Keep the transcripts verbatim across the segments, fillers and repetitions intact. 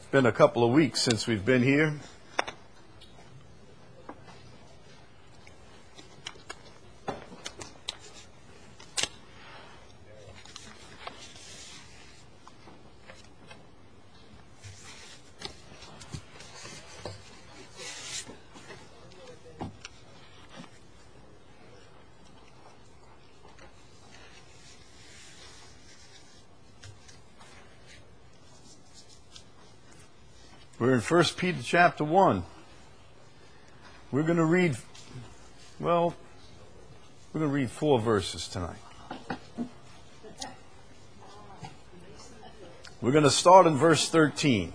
been a couple of weeks since we've been here. We're in First Peter chapter one. We're going to read, well, we're going to read four verses tonight. We're going to start in verse thirteen.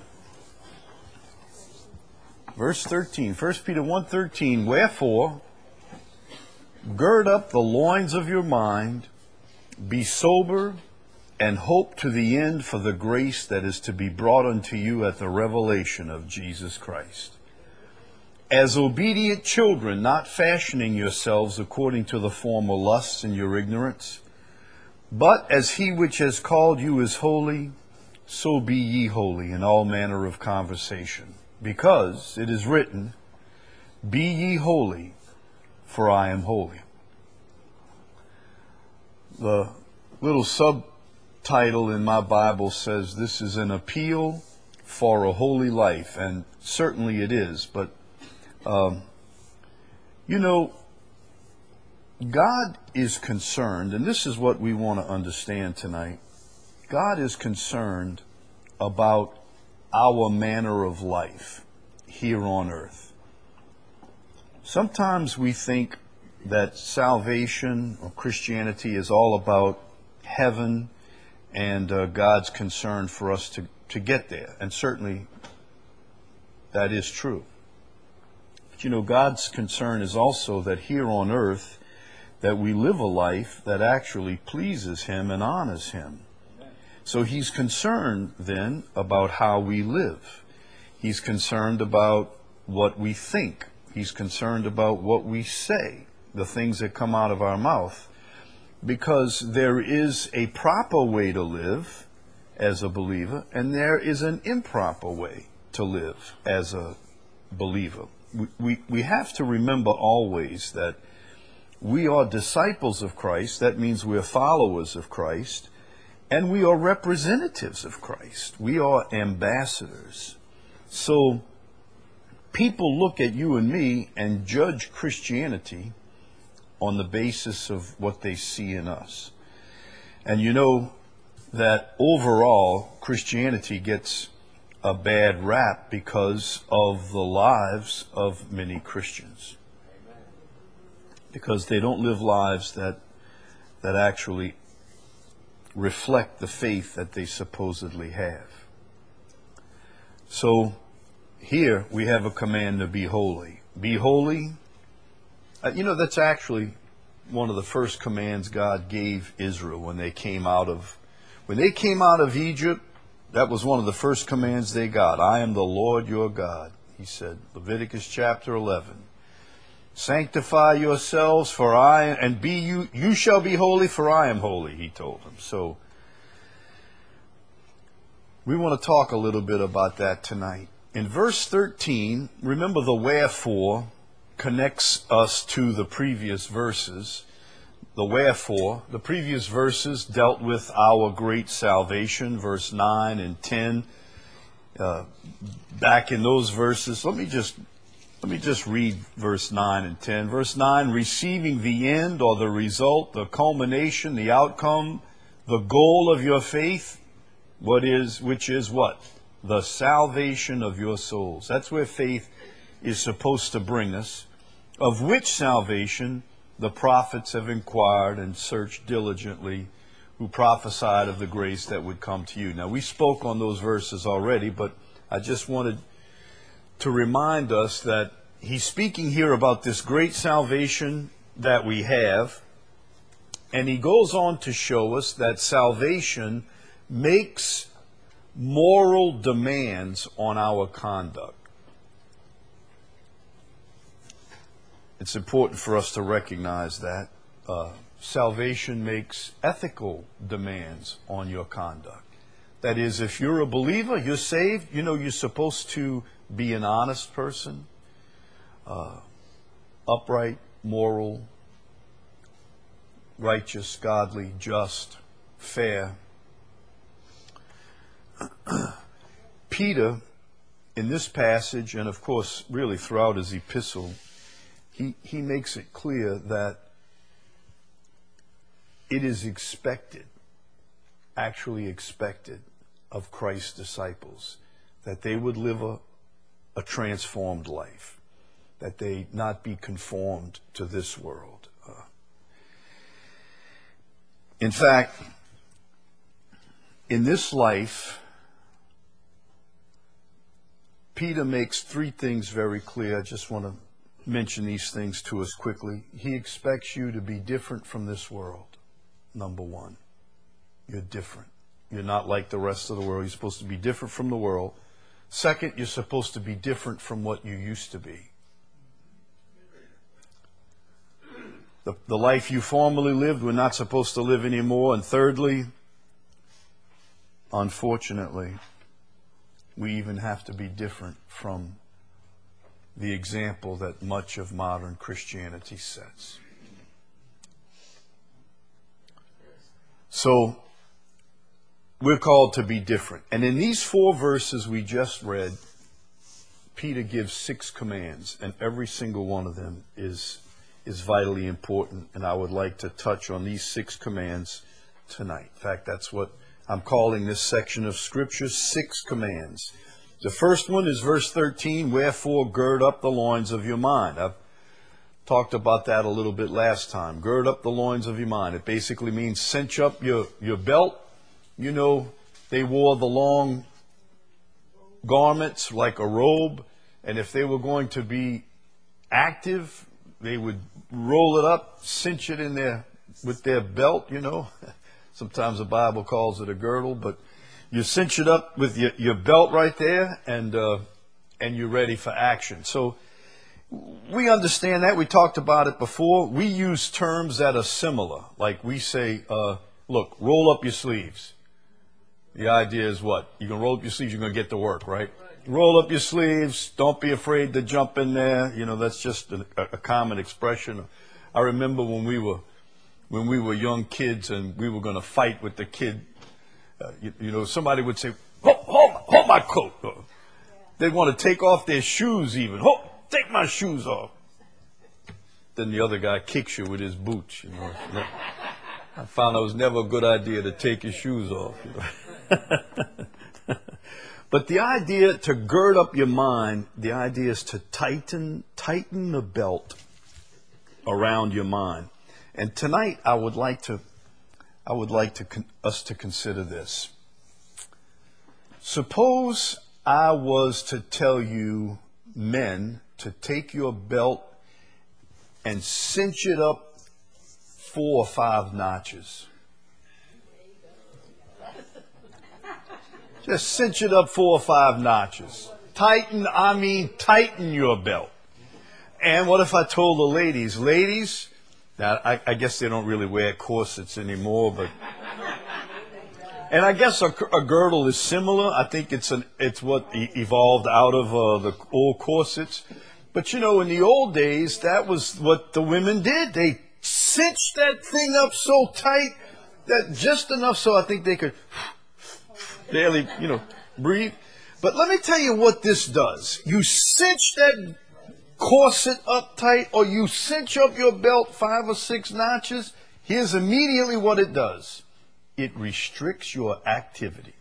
Verse thirteen, First Peter one thirteen, wherefore, gird up the loins of your mind, be sober, and hope to the end for the grace that is to be brought unto you at the revelation of Jesus Christ. As obedient children, not fashioning yourselves according to the former lusts in your ignorance, but as he which has called you is holy, so be ye holy in all manner of conversation. Because it is written, be ye holy, for I am holy. The little sub title in my Bible says this is an appeal for a holy life, and certainly it is. But, um, you know, God is concerned, and this is what we want to understand tonight. God is concerned about our manner of life here on earth. Sometimes we think that salvation or Christianity is all about heaven and uh, God's concern for us to, to get there. And certainly that is true. But you know, God's concern is also that here on earth, that we live a life that actually pleases Him and honors Him. So He's concerned then about how we live. He's concerned about what we think. He's concerned about what we say, the things that come out of our mouth. Because there is a proper way to live as a believer, and there is an improper way to live as a believer. We, we, we have to remember always that we are disciples of Christ. That means we're followers of Christ, and we are representatives of Christ. We are ambassadors. So people look at you and me and judge Christianity on the basis of what they see in us. And you know that overall Christianity gets a bad rap because of the lives of many Christians. Because they don't live lives that that actually reflect the faith that they supposedly have. So here we have a command to be holy. Be holy. Uh, you know, that's actually one of the first commands God gave Israel when they came out of, when they came out of Egypt. That was one of the first commands they got. I am the Lord your God, He said. Leviticus chapter eleven. Sanctify yourselves, for I and be you. You shall be holy, for I am holy. He told them. So we want to talk a little bit about that tonight. In verse thirteen, remember the wherefore connects us to the previous verses. The wherefore, the previous verses dealt with our great salvation, verse nine and ten. Uh, back in those verses, let me just let me just read verse nine and ten. Verse nine, receiving the end or the result, the culmination, the outcome, the goal of your faith, what is which is what? The salvation of your souls. That's where faith is supposed to bring us, of which salvation the prophets have inquired and searched diligently, who prophesied of the grace that would come to you. Now, we spoke on those verses already, but I just wanted to remind us that he's speaking here about this great salvation that we have, and he goes on to show us that salvation makes moral demands on our conduct. It's important for us to recognize that. Uh, salvation makes ethical demands on your conduct. That is, if you're a believer, you're saved, you know you're supposed to be an honest person, uh, upright, moral, righteous, godly, just, fair. Peter, in this passage, and of course really throughout his epistle, he, he makes it clear that it is expected, actually expected, of Christ's disciples that they would live a, a transformed life, that they not be conformed to this world. Uh, in fact, in this life, Peter makes three things very clear. I just want to mention these things to us quickly. He expects you to be different from this world, number one. You're different. You're not like the rest of the world. You're supposed to be different from the world. Second, you're supposed to be different from what you used to be. The, the life you formerly lived, we're not supposed to live anymore. And thirdly, unfortunately, we even have to be different from the example that much of modern Christianity sets. So, we're called to be different. And in these four verses we just read, Peter gives six commands, and every single one of them is, is vitally important. And I would like to touch on these six commands tonight. In fact, that's what I'm calling this section of Scripture, Six Commands. The first one is verse thirteen, wherefore gird up the loins of your mind. I've talked about that a little bit last time. Gird up the loins of your mind. It basically means cinch up your, your belt. You know, they wore the long garments like a robe, and if they were going to be active, they would roll it up, cinch it in their with their belt, you know. Sometimes the Bible calls it a girdle, but you cinch it up with your, your belt right there, and uh, and you're ready for action. So we understand that. We talked about it before. We use terms that are similar. Like we say, uh, look, roll up your sleeves. The idea is what? You can roll up your sleeves, you're going to get to work, right? Roll up your sleeves. Don't be afraid to jump in there. You know, that's just a, a common expression. I remember when we were when we were young kids and we were going to fight with the kid. Uh, you, you know, somebody would say, hold, hold, hold my coat. Or they'd want to take off their shoes even. Hold, take my shoes off. Then the other guy kicks you with his boots. You know. I found it was never a good idea to take your shoes off. You know. But the idea to gird up your mind, the idea is to tighten, tighten the belt around your mind. And tonight I would like to, I would like to con- us to consider this. Suppose I was to tell you, men, to take your belt and cinch it up four or five notches. Just cinch it up four or five notches. Tighten, I mean tighten your belt. And what if I told the ladies, ladies, now I, I guess they don't really wear corsets anymore, but, and I guess a, a girdle is similar. I think it's an, it's what e- evolved out of uh, the old corsets. But you know, in the old days, that was what the women did. They cinched that thing up so tight that just enough so I think they could barely, you know, breathe. But let me tell you what this does. You cinch that corset up tight, or you cinch up your belt five or six notches. Here's immediately what it does. It restricts your activity.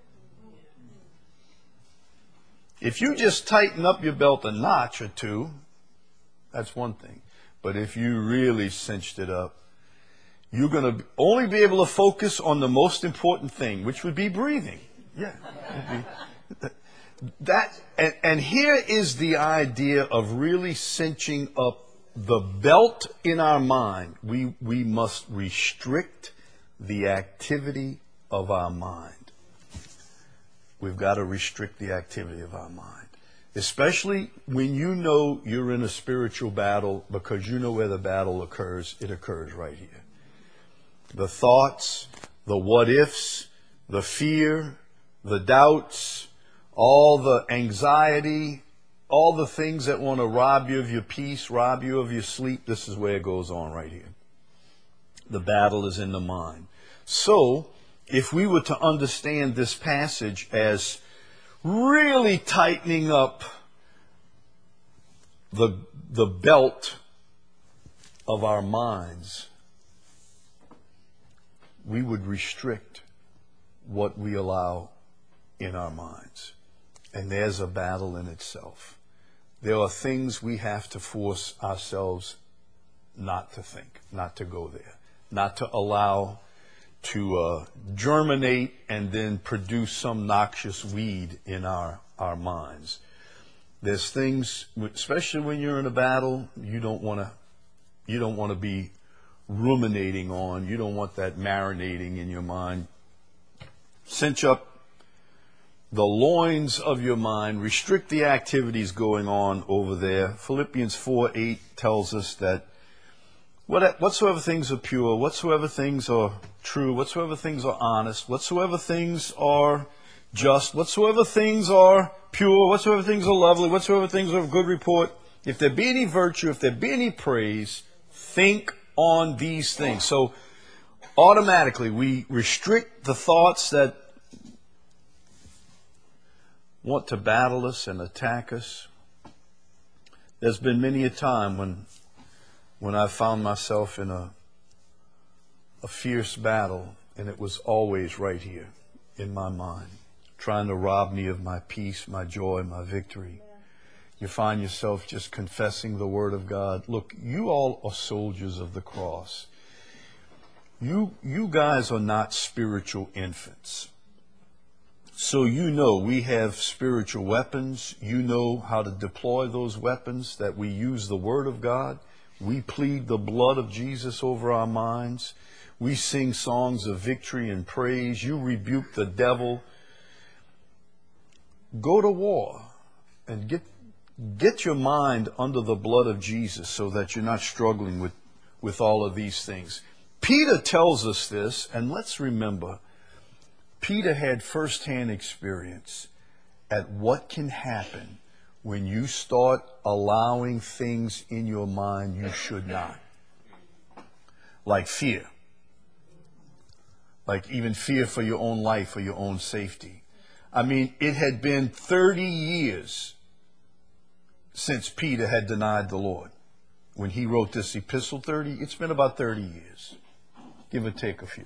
If you just tighten up your belt a notch or two, that's one thing. But if you really cinched it up, you're going to only be able to focus on the most important thing, which would be breathing. Yeah. Be, that and, and here is the idea of really cinching up the belt in our mind. We we must restrict the activity of our mind. We've got to restrict the activity of our mind. Especially when you know you're in a spiritual battle, because you know where the battle occurs. It occurs right here. The thoughts, the what-ifs, the fear, the doubts, all the anxiety, all the things that want to rob you of your peace, rob you of your sleep. This is where it goes on right here. The battle is in the mind. So, if we were to understand this passage as really tightening up the, the belt of our minds, we would restrict what we allow in our minds. And there's a battle in itself. There are things we have to force ourselves not to think, not to go there, not to allow to uh, germinate and then produce some noxious weed in our, our minds. There's things, especially when you're in a battle, you don't want to you don't want to be ruminating on. You don't want that marinating in your mind. Cinch up the loins of your mind, restrict the activities going on over there. Philippians four eight tells us that what, whatsoever things are pure, whatsoever things are true, whatsoever things are honest, whatsoever things are just, whatsoever things are pure, whatsoever things are lovely, whatsoever things are of good report, if there be any virtue, if there be any praise, think on these things. So automatically we restrict the thoughts that want to battle us and attack us. There's been many a time when when I found myself in a a fierce battle, and it was always right here in my mind, trying to rob me of my peace, my joy, my victory. You find yourself just confessing the word of God. Look, you all are soldiers of the cross. You you guys are not spiritual infants. So you know we have spiritual weapons. You know how to deploy those weapons, that we use the Word of God. We plead the blood of Jesus over our minds. We sing songs of victory and praise. You rebuke the devil. Go to war and get get your mind under the blood of Jesus so that you're not struggling with, with all of these things. Peter tells us this, and let's remember, Peter had firsthand experience at what can happen when you start allowing things in your mind you should not. Like fear. Like even fear for your own life, for your own safety. I mean, it had been thirty years since Peter had denied the Lord. When he wrote this epistle, thirty, it's been about thirty years. Give or take a few.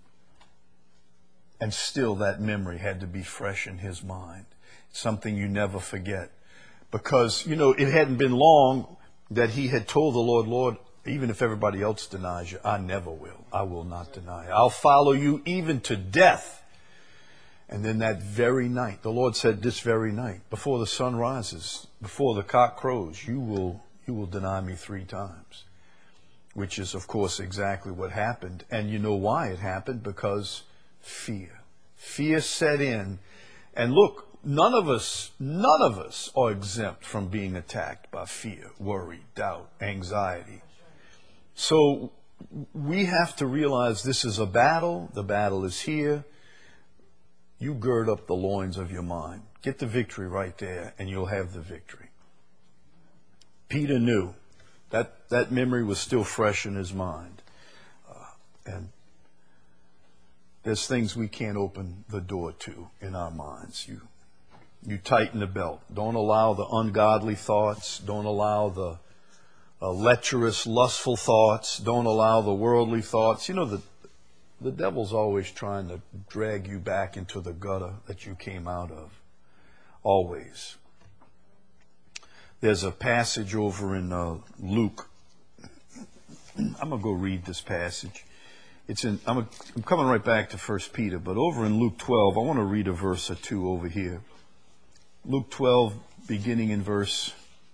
And still that memory had to be fresh in his mind. Something you never forget. Because, you know, it hadn't been long that he had told the Lord, Lord, even if everybody else denies you, I never will. I will not deny. I'll follow you even to death. And then that very night, the Lord said this very night, before the sun rises, before the cock crows, you will, you will deny me three times. Which is, of course, exactly what happened. And you know why it happened? Because fear. Fear set in. And look, none of us, none of us are exempt from being attacked by fear, worry, doubt, anxiety. So we have to realize this is a battle. The battle is here. You gird up the loins of your mind. Get the victory right there, and you'll have the victory. Peter knew that that memory was still fresh in his mind. Uh, and there's things we can't open the door to in our minds. You, you tighten the belt. Don't allow the ungodly thoughts. Don't allow the uh, lecherous, lustful thoughts. Don't allow the worldly thoughts. You know, the, the devil's always trying to drag you back into the gutter that you came out of. Always. There's a passage over in uh, Luke. I'm going to go read this passage. It's in. I'm, a, I'm coming right back to First Peter, but over in Luke twelve, I want to read a verse or two over here. Luke twelve, beginning in verse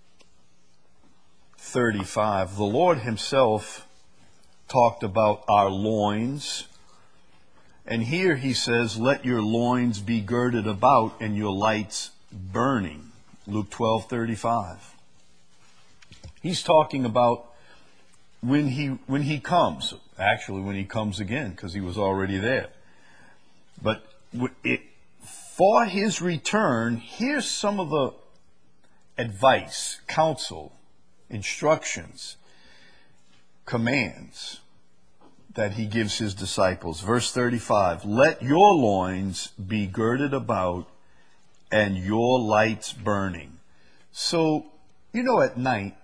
thirty-five. The Lord himself talked about our loins. And here he says, let your loins be girded about and your lights burning. Luke twelve thirty-five. He's talking about when he when he comes. Actually, when he comes again, because he was already there. But it, for his return, here's some of the advice, counsel, instructions, commands that he gives his disciples. Verse thirty-five, let your loins be girded about and your lights burning. So, you know, at night,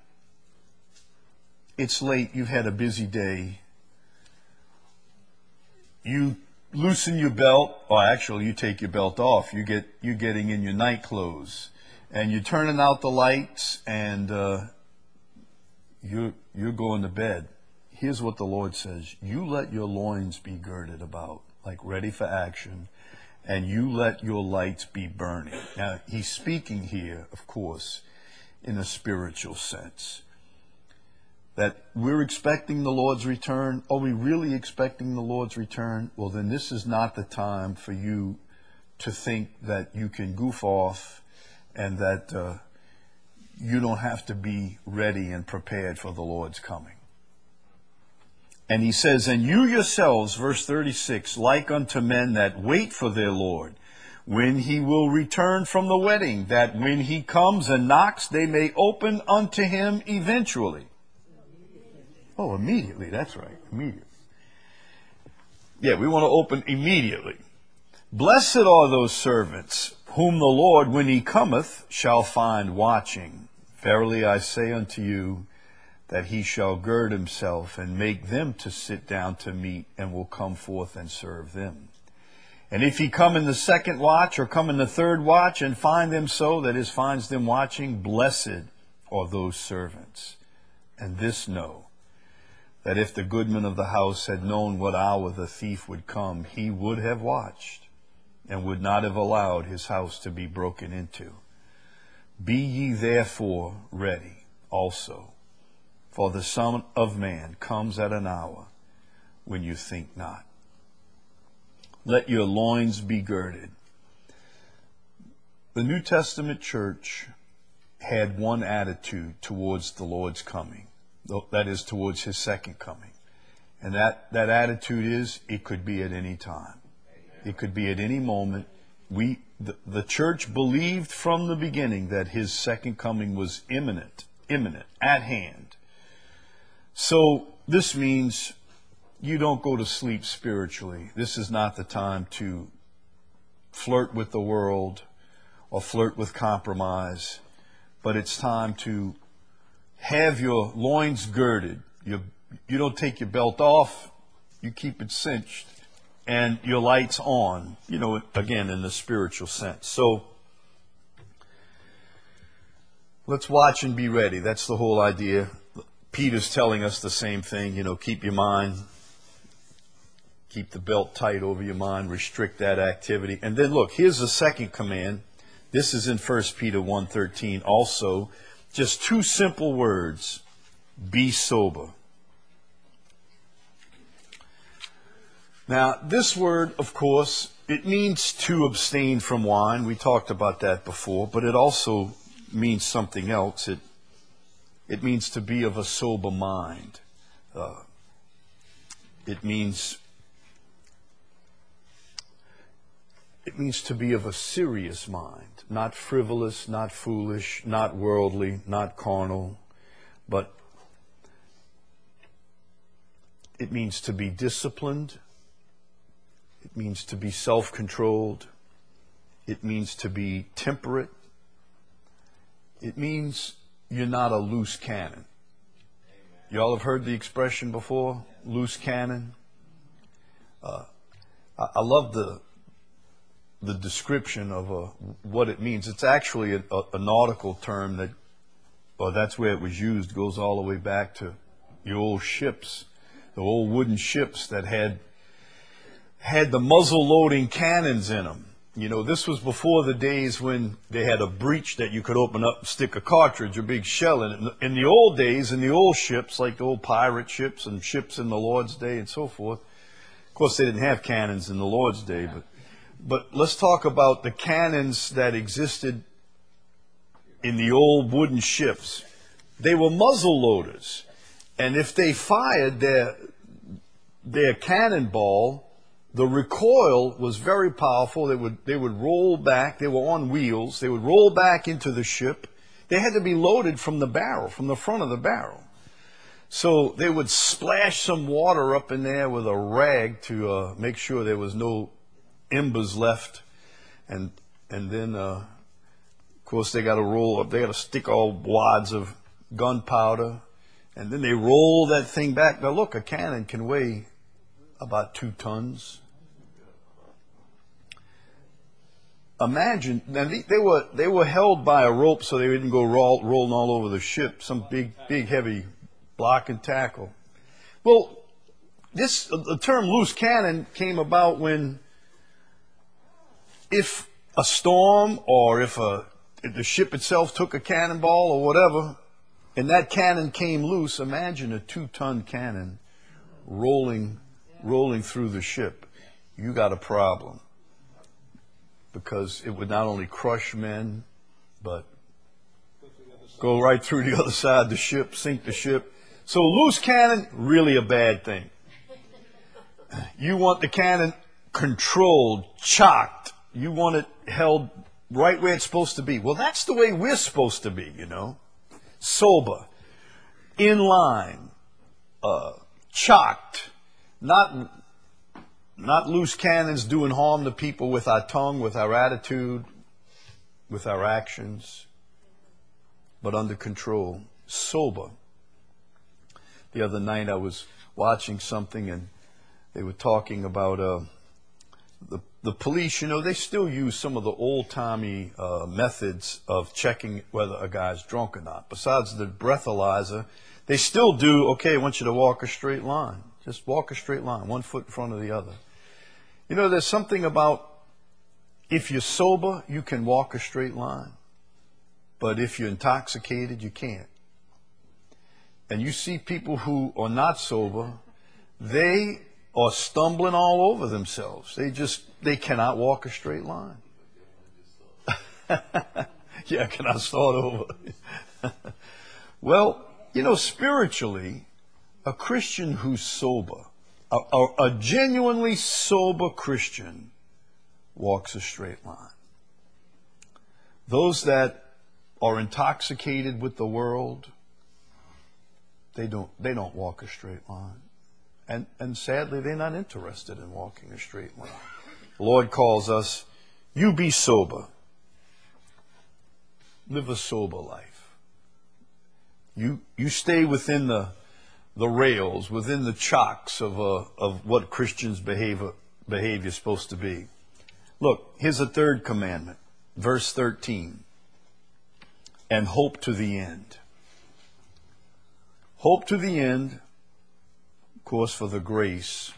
it's late, you've had a busy day. You loosen your belt, or actually you take your belt off. You get, you're getting in your night clothes. And you're turning out the lights, and uh, you're, you're going to bed. Here's what the Lord says. You let your loins be girded about, like ready for action, and you let your lights be burning. Now, he's speaking here, of course, in a spiritual sense. That we're expecting the Lord's return. Are we really expecting the Lord's return? Well, then this is not the time for you to think that you can goof off and that uh, you don't have to be ready and prepared for the Lord's coming. And he says, and you yourselves, verse thirty-six, like unto men that wait for their Lord, when he will return from the wedding, that when he comes and knocks, they may open unto him eventually. Oh, immediately, that's right, immediately. Yeah, we want to open immediately. Blessed are those servants, whom the Lord, when he cometh, shall find watching. Verily I say unto you, that he shall gird himself and make them to sit down to meat, and will come forth and serve them. And if he come in the second watch, or come in the third watch, and find them so, that is, finds them watching, blessed are those servants. And this know, that if the goodman of the house had known what hour the thief would come, he would have watched, and would not have allowed his house to be broken into. Be ye therefore ready also, for the Son of Man comes at an hour when you think not. Let your loins be girded. The New Testament church had one attitude towards the Lord's coming. That is, towards his second coming. And that, that attitude is, it could be at any time. It could be at any moment. We, the, the church believed from the beginning that his second coming was imminent, imminent, at hand. So this means you don't go to sleep spiritually. This is not the time to flirt with the world or flirt with compromise, but it's time to have your loins girded. You, you don't take your belt off, you keep it cinched, and your lights on, you know, again, in the spiritual sense. So let's watch and be ready. That's the whole idea. Peter's telling us the same thing, you know, keep your mind, keep the belt tight over your mind, restrict that activity. And then look, here's the second command. This is in First Peter one thirteen also. Just two simple words. Be sober. Now, this word, of course, it means to abstain from wine. We talked about that before, but it also means something else. It It means to be of a sober mind. Uh, it means it means to be of a serious mind, not frivolous, not foolish, not worldly, not carnal, but it means to be disciplined. It means to be self-controlled. It means to be temperate. It means you're not a loose cannon. You all have heard the expression before, loose cannon. Uh, I, I love the the description of uh, what it means. It's actually a, a, a nautical term that, well, that's where it was used. Goes all the way back to the old ships, the old wooden ships that had had the muzzle-loading cannons in them. You know, this was before the days when they had a breech that you could open up and stick a cartridge or big shell in it. In the old days, in the old ships, like the old pirate ships and ships in the Lord's day and so forth, of course they didn't have cannons in the Lord's day, but but let's talk about the cannons that existed in the old wooden ships. They were muzzle loaders, and if they fired their their cannonball the recoil was very powerful. They would, they would roll back. They were on wheels. They would roll back into the ship. They had to be loaded from the barrel, from the front of the barrel. So they would splash some water up in there with a rag to uh, make sure there was no embers left. And and then, uh, of course, they got to roll up. They got to stick all wads of gunpowder. And then they roll that thing back. Now, look, a cannon can weigh about two tons. Imagine, and they, they were they were held by a rope so they didn't go roll, rolling all over the ship. Some big, big, heavy block and tackle. Well, this the term loose cannon came about when, if a storm or if a if the ship itself took a cannonball or whatever, and that cannon came loose, imagine a two-ton cannon rolling rolling through the ship. You got a problem. Because it would not only crush men, but go right through the other side of the ship, sink the ship. So loose cannon, really a bad thing. You want the cannon controlled, chocked. You want it held right where it's supposed to be. Well, that's the way we're supposed to be, you know. Sober, in line, uh, chocked, not... Not loose cannons doing harm to people with our tongue, with our attitude, with our actions, but under control, sober. The other night I was watching something and they were talking about uh, the the police. You know, they still use some of the old-timey uh, methods of checking whether a guy's drunk or not. Besides the breathalyzer, they still do, okay, I want you to walk a straight line. Just walk a straight line, one foot in front of the other. You know, there's something about if you're sober, you can walk a straight line. But if you're intoxicated, you can't. And you see people who are not sober, they are stumbling all over themselves. They just, they cannot walk a straight line. Yeah, can I start over? Well, you know, spiritually, a Christian who's sober, A, a, a genuinely sober Christian walks a straight line. Those that are intoxicated with the world, they don't they don't walk a straight line. And and sadly, they're not interested in walking a straight line. The Lord calls us, you be sober. Live a sober life. You you stay within the the rails, within the chocks of uh, of what Christians' behavior behavior is supposed to be. Look, here's a third commandment, verse thirteen. And hope to the end. Hope to the end, of course, for the grace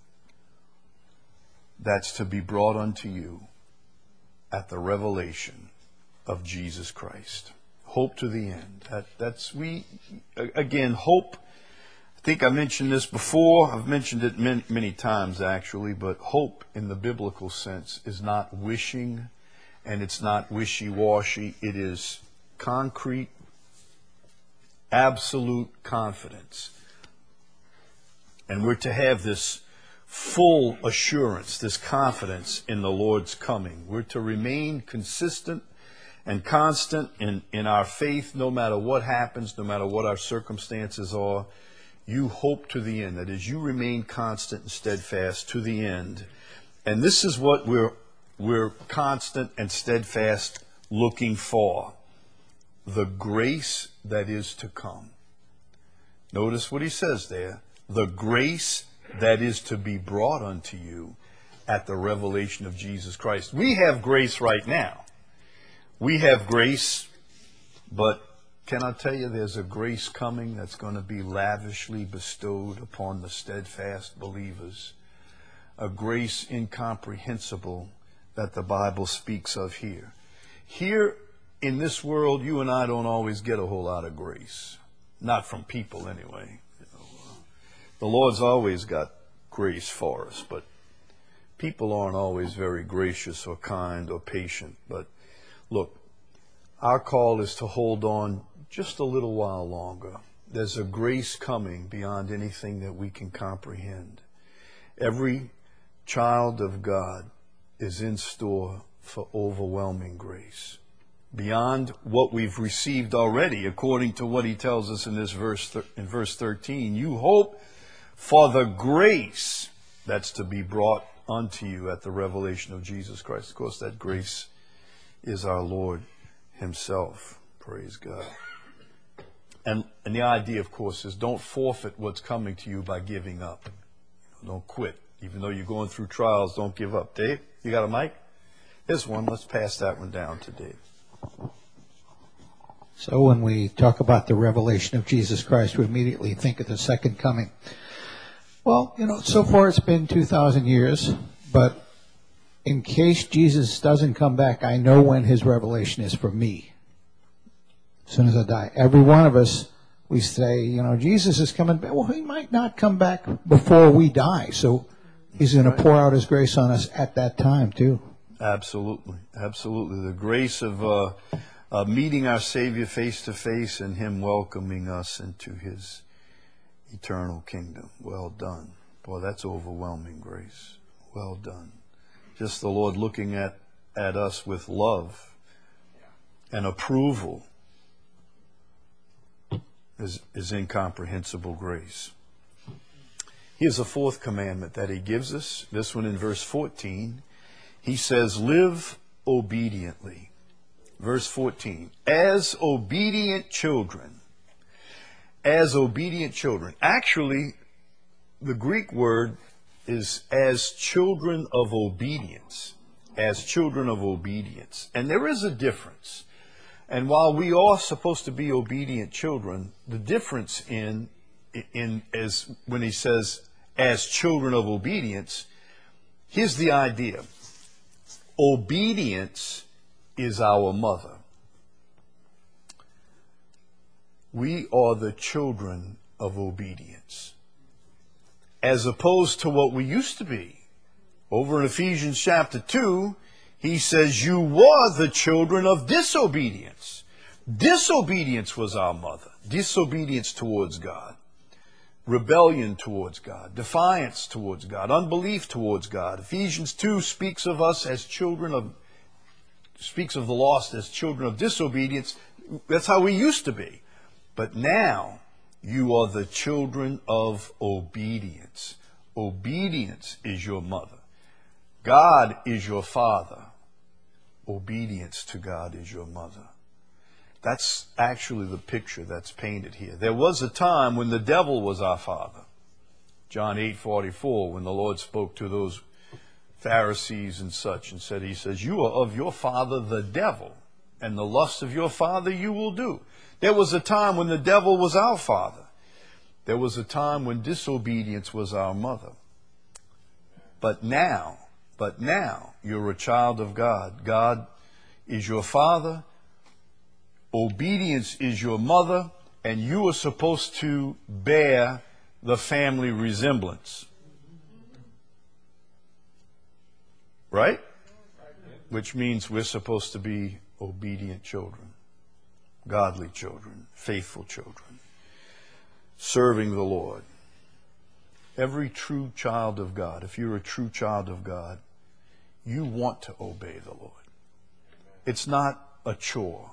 that's to be brought unto you at the revelation of Jesus Christ. Hope to the end. That, that's we again hope. I think I mentioned this before. I've mentioned it many, many times, actually, but hope in the biblical sense is not wishing and it's not wishy-washy. It is concrete, absolute confidence. And we're to have this full assurance, this confidence in the Lord's coming. We're to remain consistent and constant in, in our faith no matter what happens, no matter what our circumstances are. You hope to the end. That is, you remain constant and steadfast to the end. And this is what we're we're constant and steadfast looking for. The grace that is to come. Notice what he says there. The grace that is to be brought unto you at the revelation of Jesus Christ. We have grace right now. We have grace, but can I tell you there's a grace coming that's going to be lavishly bestowed upon the steadfast believers. A grace incomprehensible that the Bible speaks of here. Here in this world, you and I don't always get a whole lot of grace. Not from people anyway. You know, uh, the Lord's always got grace for us, but people aren't always very gracious or kind or patient. But look, our call is to hold on just a little while longer. There's a grace coming beyond anything that we can comprehend. Every child of God is in store for overwhelming grace. Beyond what we've received already, according to what he tells us in this verse, in verse thirteen, you hope for the grace that's to be brought unto you at the revelation of Jesus Christ. Of course, that grace is our Lord himself. Praise God. And, and the idea, of course, is don't forfeit what's coming to you by giving up. Don't quit. Even though you're going through trials, don't give up. Dave, you got a mic? Here's one. Let's pass that one down to Dave. So when we talk about the revelation of Jesus Christ, we immediately think of the second coming. Well, you know, so far it's been two thousand years, but in case Jesus doesn't come back, I know when his revelation is for me. As soon as I die. Every one of us, we say, you know, Jesus is coming back. Well, he might not come back before we die, so he's going to pour out his grace on us at that time, too. Absolutely. Absolutely. The grace of uh, uh, meeting our Savior face to face and him welcoming us into his eternal kingdom. Well done. Boy, that's overwhelming grace. Well done. Just the Lord looking at, at us with love and approval is, is incomprehensible grace. Here's a fourth commandment that he gives us. This one in verse fourteen. He says, live obediently. Verse fourteen. As obedient children. As obedient children. Actually, the Greek word is as children of obedience. As children of obedience. And there is a difference. And while we are supposed to be obedient children, the difference in, in as when he says as children of obedience, here's the idea. Obedience is our mother. We are the children of obedience. As opposed to what we used to be. Over in Ephesians chapter two, he says, you were the children of disobedience. Disobedience was our mother. Disobedience towards God. Rebellion towards God. Defiance towards God. Unbelief towards God. Ephesians two speaks of us as children of, speaks of the lost as children of disobedience. That's how we used to be. But now, you are the children of obedience. Obedience is your mother. God is your father. Obedience to God is your mother. That's actually the picture that's painted here. There was a time when the devil was our father. John eight forty-four, when the Lord spoke to those Pharisees and such and said, he says, you are of your father the devil, and the lust of your father you will do. There was a time when the devil was our father. There was a time when disobedience was our mother. But now, but now, you're a child of God. God is your father. Obedience is your mother. And you are supposed to bear the family resemblance. Right? Which means we're supposed to be obedient children. Godly children. Faithful children. Serving the Lord. Every true child of God, if you're a true child of God, you want to obey the Lord. It's not a chore.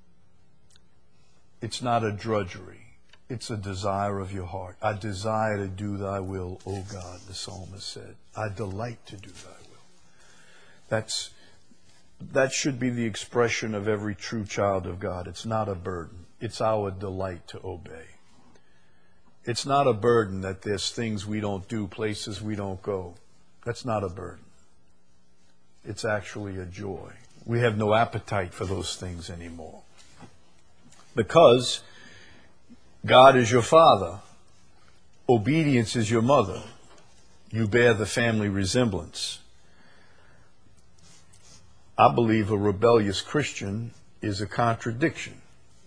It's not a drudgery. It's a desire of your heart. I desire to do thy will, O God, the psalmist said. I delight to do thy will. That's, that should be the expression of every true child of God. It's not a burden. It's our delight to obey. It's not a burden that there's things we don't do, places we don't go. That's not a burden. It's actually a joy. We have no appetite for those things anymore. Because God is your father. Obedience is your mother. You bear the family resemblance. I believe a rebellious Christian is a contradiction.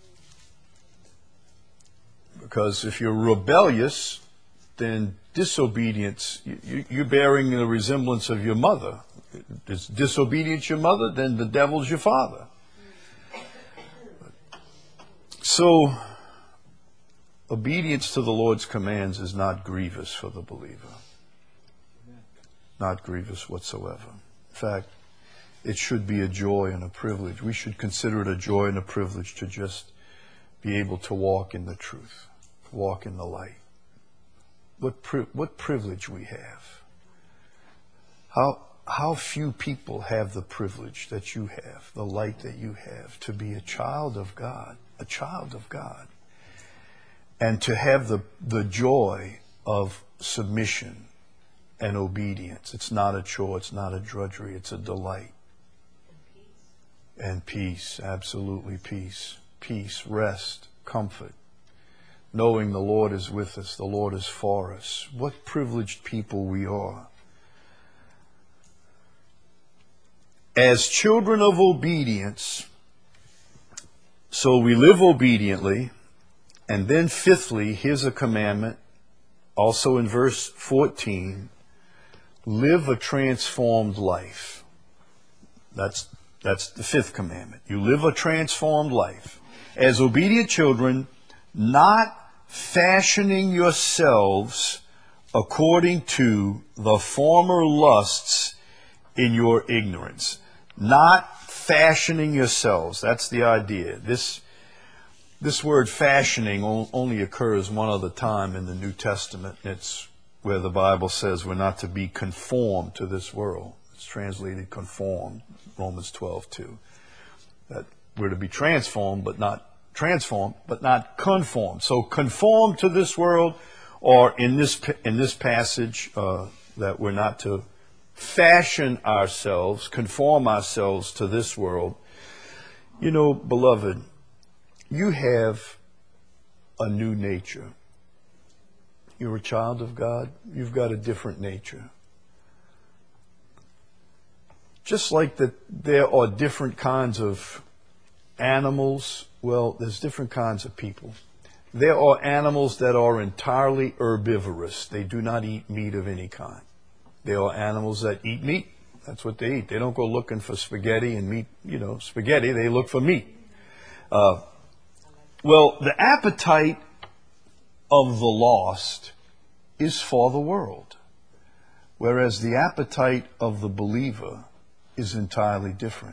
Because if you're rebellious, then disobedience, you, you're bearing the resemblance of your mother. Is disobedience your mother? Then the devil's your father. So, obedience to the Lord's commands is not grievous for the believer. not grievous whatsoever. In fact, it should be a joy and a privilege. We should consider it a joy and a privilege to just be able to walk in the truth, walk in the light. What pri- what privilege we have. How how few people have the privilege that you have, the light that you have, to be a child of God, a child of God, and to have the the joy of submission and obedience. It's not a chore, it's not a drudgery, it's a delight. And peace, absolutely peace. Peace, rest, comfort. Knowing the Lord is with us, the Lord is for us. What privileged people we are. As children of obedience, so we live obediently. And then fifthly, here's a commandment, also in verse fourteen, live a transformed life. That's That's the fifth commandment. You live a transformed life. As obedient children, not fashioning yourselves according to the former lusts in your ignorance. Not fashioning yourselves. That's the idea. This, this word fashioning only occurs one other time in the New Testament. It's where the Bible says we're not to be conformed to this world. It's translated conformed. Romans twelve two. That we're to be transformed, but not transformed, but not conformed. So conform to this world, or in this in this passage, uh, that we're not to fashion ourselves, conform ourselves to this world. You know, beloved, you have a new nature. You're a child of God. You've got a different nature. Just like that there are different kinds of animals, well, there's different kinds of people. There are animals that are entirely herbivorous. They do not eat meat of any kind. There are animals that eat meat. That's what they eat. They don't go looking for spaghetti and meat, you know, spaghetti. They look for meat. Uh, well, the appetite of the lost is for the world, whereas the appetite of the believer is entirely different.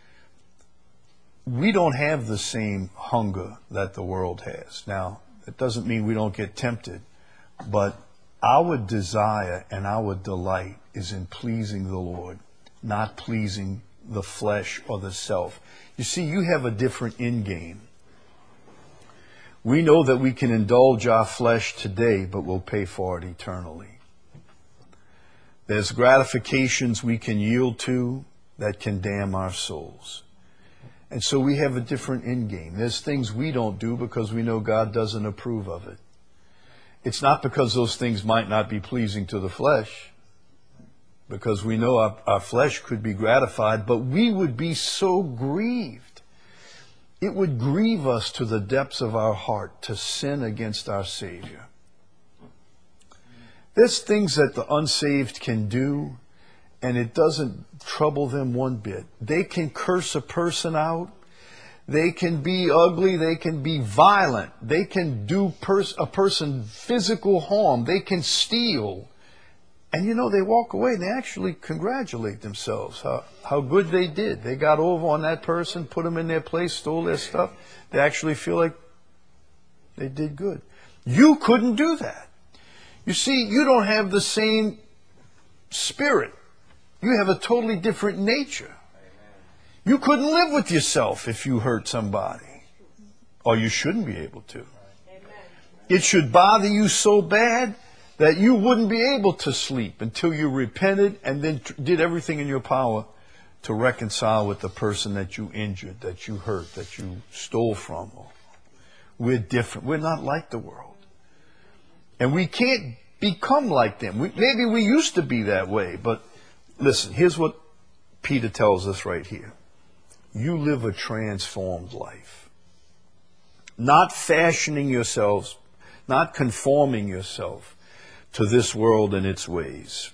We don't have the same hunger that the world has. Now, it doesn't mean we don't get tempted, but our desire and our delight is in pleasing the Lord, not pleasing the flesh or the self. You see, you have a different end game. We know that we can indulge our flesh today, but we'll pay for it eternally. There's gratifications we can yield to that can damn our souls. And so we have a different end game. There's things we don't do because we know God doesn't approve of it. It's not because those things might not be pleasing to the flesh, because we know our, our flesh could be gratified, but we would be so grieved. It would grieve us to the depths of our heart to sin against our Savior. There's things that the unsaved can do, and it doesn't trouble them one bit. They can curse a person out. They can be ugly. They can be violent. They can do pers- a person physical harm. They can steal. And you know, they walk away and they actually congratulate themselves how, how good they did. They got over on that person, put them in their place, stole their stuff. They actually feel like they did good. You couldn't do that. You see, you don't have the same spirit. You have a totally different nature. You couldn't live with yourself if you hurt somebody. Or you shouldn't be able to. It should bother you so bad that you wouldn't be able to sleep until you repented and then tr- did everything in your power to reconcile with the person that you injured, that you hurt, that you stole from. We're different. We're not like the world. And we can't become like them. We, maybe we used to be that way, but listen, here's what Peter tells us right here. You live a transformed life. Not fashioning yourselves, not conforming yourself to this world and its ways.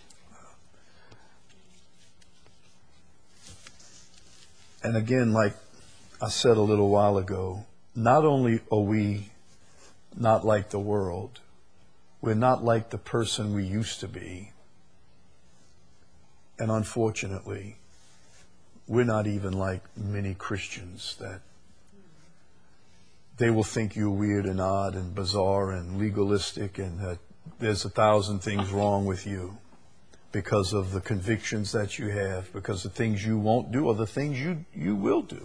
And again, like I said a little while ago, not only are we not like the world, we're not like the person we used to be. And unfortunately, we're not even like many Christians that they will think you're weird and odd and bizarre and legalistic and that there's a thousand things wrong with you because of the convictions that you have, because the things you won't do or the things you, you will do.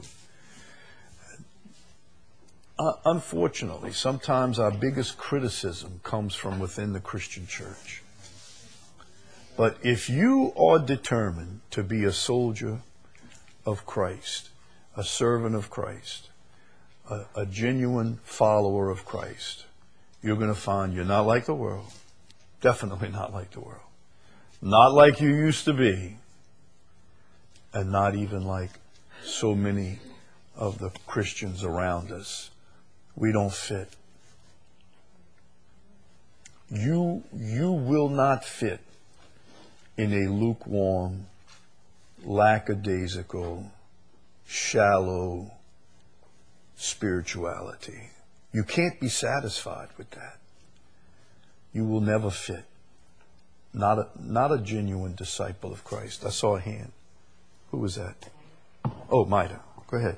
Uh, unfortunately, sometimes our biggest criticism comes from within the Christian church. But if you are determined to be a soldier of Christ, a servant of Christ, a, a genuine follower of Christ, you're going to find you're not like the world. Definitely not like the world. Not like you used to be. And not even like so many of the Christians around us. We don't fit. You, you will not fit in a lukewarm, lackadaisical, shallow spirituality. You can't be satisfied with that. You will never fit. Not a, not a genuine disciple of Christ. I saw a hand. Who was that? Oh, Maida. Go ahead.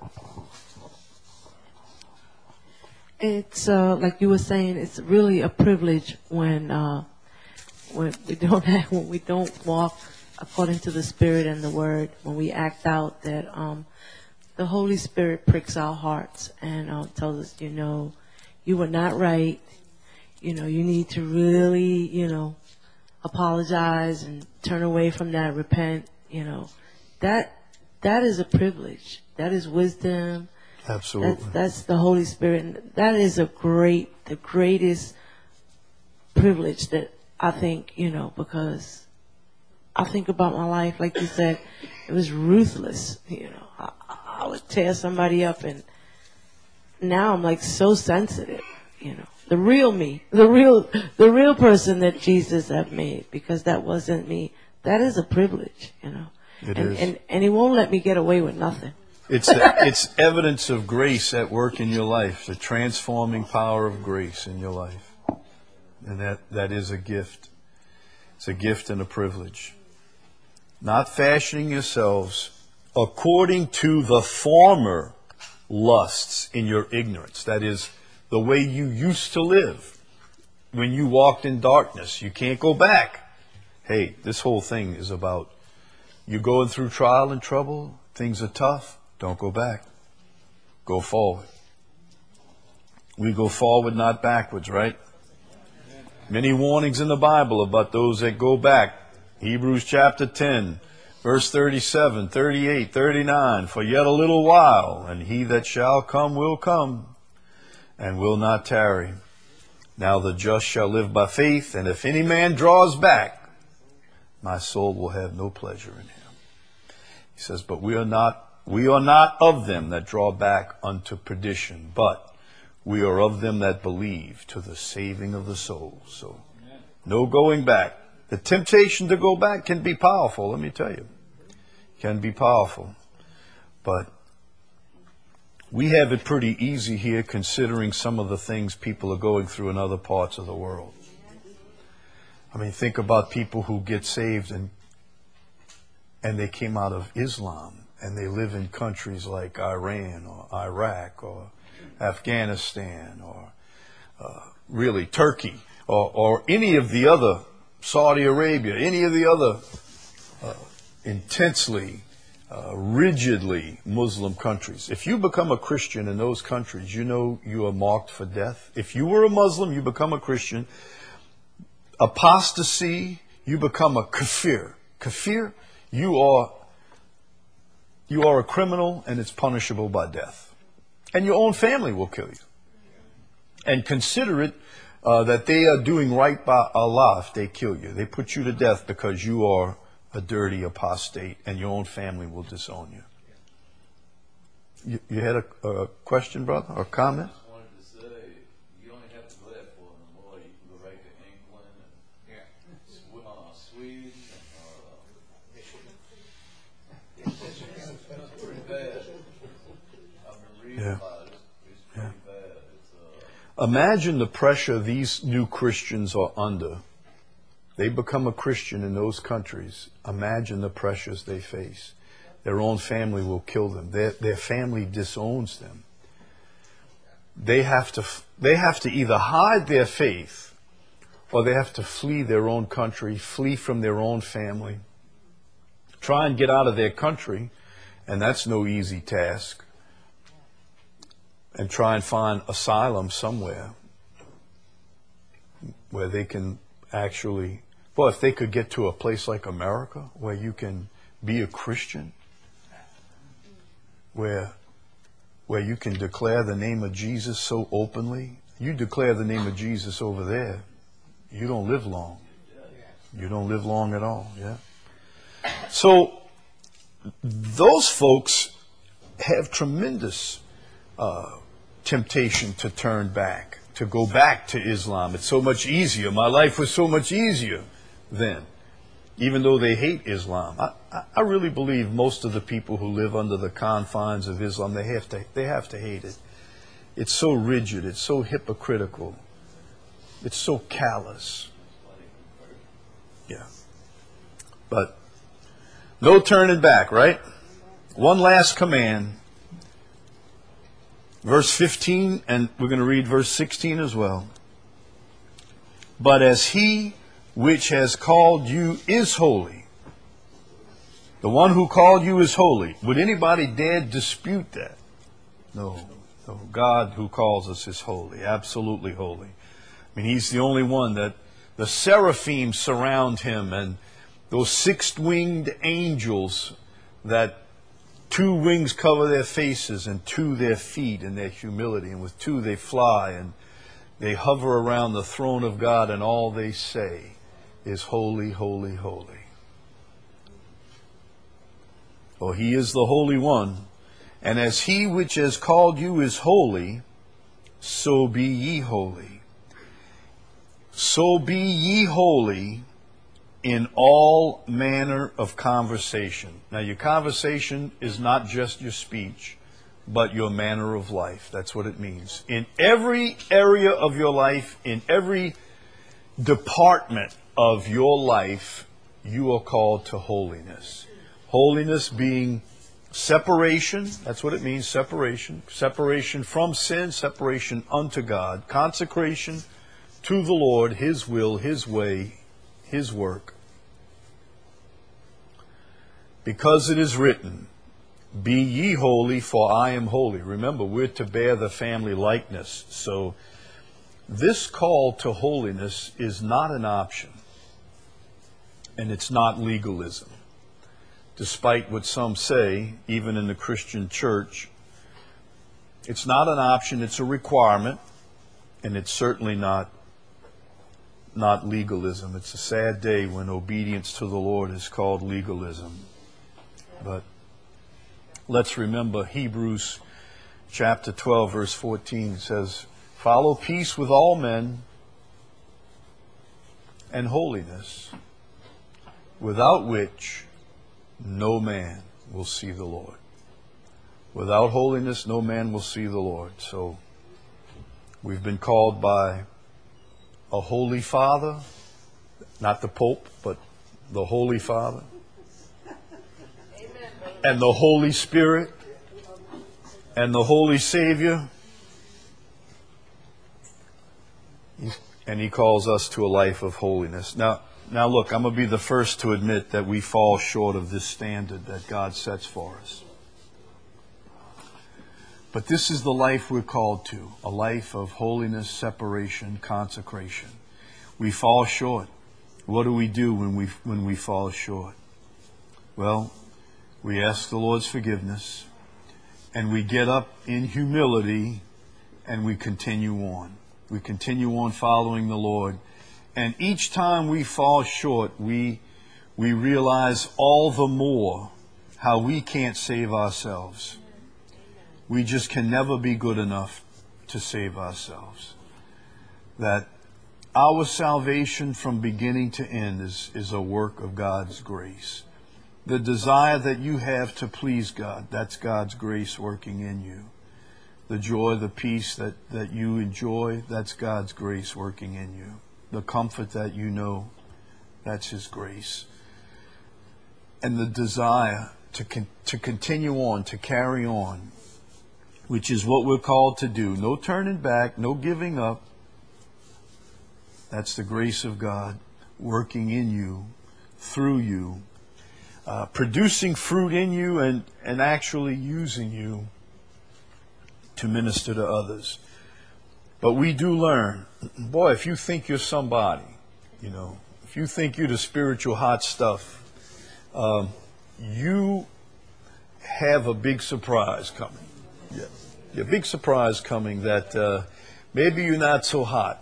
It's uh, like you were saying. It's really a privilege when uh, when we don't have, when we don't walk according to the Spirit and the Word. When we act out that um, the Holy Spirit pricks our hearts and uh, tells us, you know, you were not right. You know, you need to really, you know, apologize and turn away from that, repent. You know, that that is a privilege. That is wisdom. Absolutely. That's, that's the Holy Spirit. And that is a great, the greatest privilege that I think, you know, because I think about my life, like you said, it was ruthless. You know, I, I would tear somebody up, and now I'm like so sensitive, you know. The real me, the real, the real person that Jesus have made, because that wasn't me. That is a privilege, you know. It and, is. and and He won't let me get away with nothing. It's it's evidence of grace at work in your life, the transforming power of grace in your life, and that that is a gift. It's a gift and a privilege. Not fashioning yourselves according to the former lusts in your ignorance. That is, the way you used to live when you walked in darkness. You can't go back. Hey, this whole thing is about you going through trial and trouble. Things are tough. Don't go back. Go forward. We go forward, not backwards, right? Many warnings in the Bible about those that go back. Hebrews chapter ten, verse thirty-seven, thirty-eight, thirty-nine. For yet a little while, and he that shall come will come, and will not tarry. Now the just shall live by faith, and if any man draws back, my soul will have no pleasure in him. He says, but we are not we are not of them that draw back unto perdition, but we are of them that believe to the saving of the soul. So no going back. The temptation to go back can be powerful, let me tell you. Can be powerful. But we have it pretty easy here considering some of the things people are going through in other parts of the world. I mean, think about people who get saved and and they came out of Islam and they live in countries like Iran or Iraq or Afghanistan or uh, really Turkey or, or any of the other, Saudi Arabia, any of the other uh, intensely Uh, rigidly Muslim countries. If you become a Christian in those countries, you know you are marked for death. If you were a Muslim, you become a Christian. Apostasy, you become a kafir. Kafir, you are you are a criminal and it's punishable by death. And your own family will kill you. And consider it uh, that they are doing right by Allah if they kill you. They put you to death because you are a dirty apostate, and your own family will disown you. You, you had a, a question, brother, or comment? I just wanted to say, you don't have to go that far no more. You can go right to England and yeah. Sw- uh, Sweden. And, uh, it's pretty bad. I've been reading Yeah. about it. It's pretty Yeah. bad. It's, uh, Imagine the pressure these new Christians are under they become a Christian in those countries, imagine the pressures they face. Their own family will kill them. Their, their family disowns them. They have to, they have to either hide their faith or they have to flee their own country, flee from their own family, try and get out of their country, and that's no easy task, and try and find asylum somewhere where they can actually, well, if they could get to a place like America where you can be a Christian, where where you can declare the name of Jesus so openly. You declare the name of Jesus over there, you don't live long. You don't live long at all, yeah? So, those folks have tremendous uh, temptation to turn back, to go back to Islam. It's so much easier. My life was so much easier then, even though they hate Islam. I, I, I really believe most of the people who live under the confines of Islam, they have to, they have to hate it. It's so rigid. It's so hypocritical. It's so callous. Yeah. But no turning back, right? One last command. Verse fifteen, and we're going to read verse sixteen as well. But as he which has called you is holy. The one who called you is holy. Would anybody dare dispute that? No. No. God who calls us is holy. Absolutely holy. I mean, He's the only one that the seraphim surround Him, and those six-winged angels that two wings cover their faces and two their feet in their humility, and with two they fly, and they hover around the throne of God, and all they say is holy, holy, holy. For He is the Holy One, and as He which has called you is holy, so be ye holy. So be ye holy in all manner of conversation. Now, your conversation is not just your speech, but your manner of life. That's what it means. In every area of your life, in every department of your life, you are called to holiness. Holiness being separation. That's what it means, separation. Separation from sin, separation unto God. Consecration to the Lord, His will, His way, His work. Because it is written, be ye holy, for I am holy. Remember, we're to bear the family likeness. So this call to holiness is not an option. And it's not legalism. Despite what some say, even in the Christian church, it's not an option, it's a requirement. And it's certainly not, not legalism. It's a sad day when obedience to the Lord is called legalism. But let's remember Hebrews chapter twelve, verse fourteen says, follow peace with all men and holiness, without which no man will see the Lord. Without holiness, no man will see the Lord. So we've been called by a Holy Father, not the Pope, but the Holy Father, and the Holy Spirit, and the Holy Savior. And He calls us to a life of holiness. Now, now look, I'm going to be the first to admit that we fall short of this standard that God sets for us. But this is the life we're called to, a life of holiness, separation, consecration. We fall short. What do we do when we when we fall short? Well, we ask the Lord's forgiveness, and we get up in humility, and we continue on. We continue on following the Lord. And each time we fall short, we we realize all the more how we can't save ourselves. We just can never be good enough to save ourselves. That our salvation from beginning to end is, is a work of God's grace. The desire that you have to please God, that's God's grace working in you. The joy, the peace that, that you enjoy, that's God's grace working in you. The comfort that you know, That's His grace. And the desire to con- to continue on, to carry on, which is what we're called to do. No turning back, no giving up. That's the grace of God working in you, through you, uh, producing fruit in you and, and actually using you to minister to others. But we do learn, boy, if you think you're somebody, you know, if you think you're the spiritual hot stuff, um, you have a big surprise coming. Yeah. A big surprise coming that uh, maybe you're not so hot.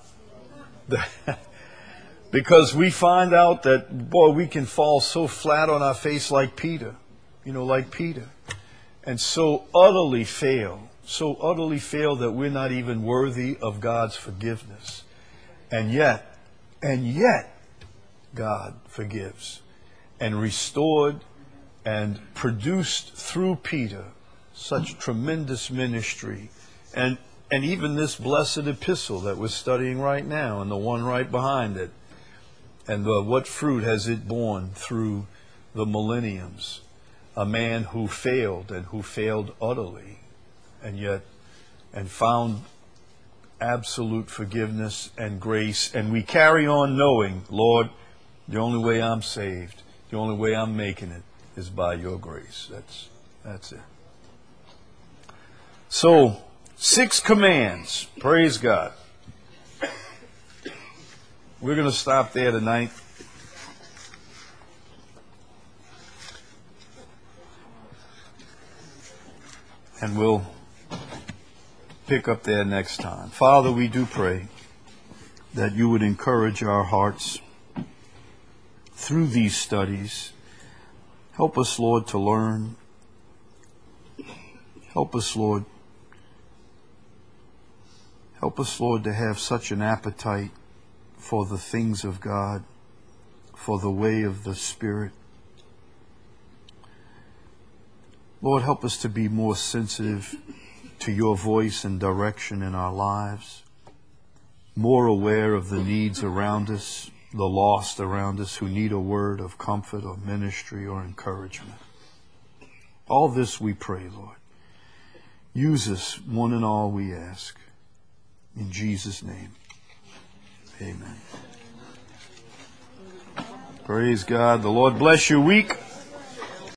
Because we find out that, boy, we can fall so flat on our face like Peter, you know, like Peter, and so utterly fail, so utterly fail that we're not even worthy of God's forgiveness. And yet, and yet, God forgives and restored and produced through Peter such tremendous ministry. And, and even this blessed epistle that we're studying right now and the one right behind it. And uh, what fruit has it borne through the millenniums? A man who failed and who failed utterly, and yet, and found absolute forgiveness and grace. And we carry on knowing, Lord, the only way I'm saved, the only way I'm making it is by your grace. That's, that's it. So, six commands. Praise God. We're going to stop there tonight. And we'll pick up there next time. Father, we do pray that you would encourage our hearts through these studies. Help us, Lord, to learn. Help us, Lord. Help us, Lord, to have such an appetite for the things of God, for the way of the Spirit. Lord, help us to be more sensitive to your voice and direction in our lives, more aware of the needs around us, the lost around us who need a word of comfort or ministry or encouragement. All this we pray, Lord. Use us, one and all, we ask. In Jesus' name. Amen. Praise God. The Lord bless your week.